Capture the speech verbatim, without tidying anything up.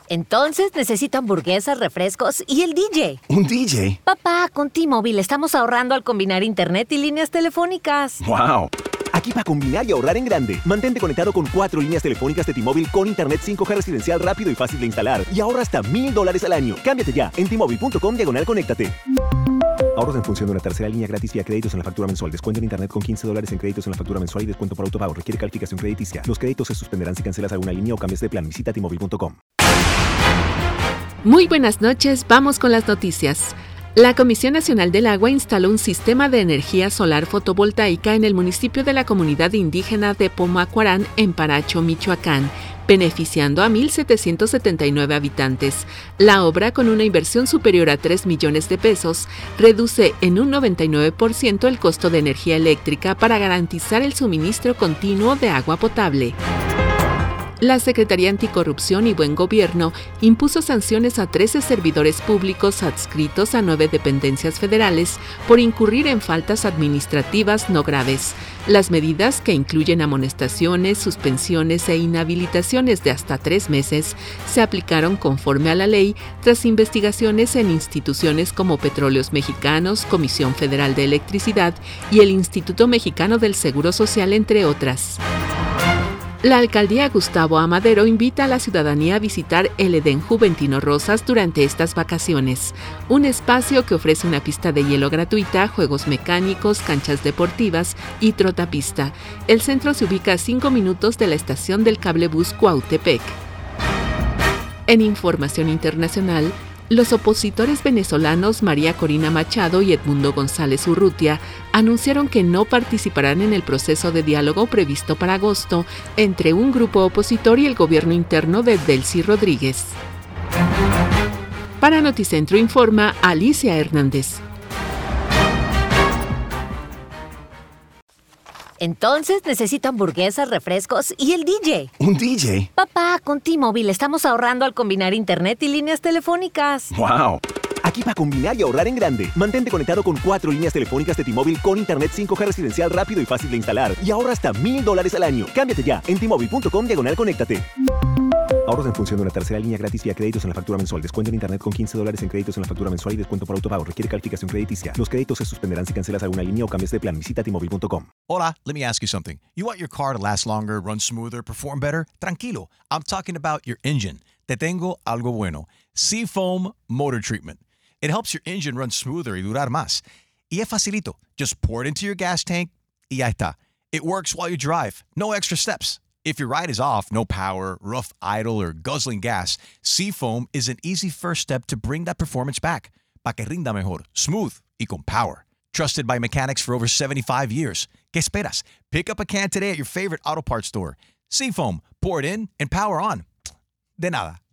Entonces necesito hamburguesas, refrescos y el D J. ¿Un D J? Papá, con T-Mobile estamos ahorrando al combinar internet y líneas telefónicas. ¡Wow! Aquí para combinar y ahorrar en grande. Mantente conectado con cuatro líneas telefónicas de T-Mobile con internet cinco G residencial rápido y fácil de instalar. Y ahorra hasta mil dólares al año. Cámbiate ya en T-Mobile.com diagonal conéctate. Ahorros en función de una tercera línea gratis vía créditos en la factura mensual. Descuento en internet con quince dólares en créditos en la factura mensual y descuento por autopago. Requiere calificación crediticia. Los créditos se suspenderán si cancelas alguna línea o cambias de plan. Visita T Mobile punto com. Muy buenas noches, vamos con las noticias. La Comisión Nacional del Agua instaló un sistema de energía solar fotovoltaica en el municipio de la comunidad indígena de Pomacuarán, en Paracho, Michoacán, beneficiando a mil setecientos setenta y nueve habitantes. La obra, con una inversión superior a tres millones de pesos, reduce en un noventa y nueve por ciento el costo de energía eléctrica para garantizar el suministro continuo de agua potable. La Secretaría Anticorrupción y Buen Gobierno impuso sanciones a trece servidores públicos adscritos a nueve dependencias federales por incurrir en faltas administrativas no graves. Las medidas, que incluyen amonestaciones, suspensiones e inhabilitaciones de hasta tres meses, se aplicaron conforme a la ley tras investigaciones en instituciones como Petróleos Mexicanos, Comisión Federal de Electricidad y el Instituto Mexicano del Seguro Social, entre otras. La alcaldía Gustavo A. Madero invita a la ciudadanía a visitar el Edén Juventino Rosas durante estas vacaciones, un espacio que ofrece una pista de hielo gratuita, juegos mecánicos, canchas deportivas y trotapista. El centro se ubica a cinco minutos de la estación del cablebús Cuautepec. En información internacional, los opositores venezolanos María Corina Machado y Edmundo González Urrutia anunciaron que no participarán en el proceso de diálogo previsto para agosto entre un grupo opositor y el gobierno interno de Delcy Rodríguez. Para Noticentro informa Alicia Hernández. Entonces necesito hamburguesas, refrescos y el D J. ¿Un D J? Papá, con T-Mobile estamos ahorrando al combinar internet y líneas telefónicas. ¡Wow! Aquí para combinar y ahorrar en grande. Mantente conectado con cuatro líneas telefónicas de T-Mobile con internet cinco G residencial rápido y fácil de instalar. Y ahorra hasta mil dólares al año. Cámbiate ya en T Mobile punto com diagonal conéctate. Ahorros en función de una tercera línea gratis vía créditos en la factura mensual. Descuento en internet con quince dólares en créditos en la factura mensual y descuento por autopago. Requiere calificación crediticia. Los créditos se suspenderán si cancelas alguna línea o cambias de plan. Visita T Mobile punto com. Hola, let me ask you something. You want your car to last longer, run smoother, perform better? Tranquilo. I'm talking about your engine. Te tengo algo bueno. Seafoam Motor Treatment. It helps your engine run smoother y durar más. Y es facilito. Just pour it into your gas tank y ya está. It works while you drive. No extra steps. If your ride is off, no power, rough idle, or guzzling gas, Seafoam is an easy first step to bring that performance back. Pa' que rinda mejor, smooth y con power. Trusted by mechanics for over seventy-five years. ¿Qué esperas? Pick up a can today at your favorite auto parts store. Seafoam, pour it in and power on. De nada.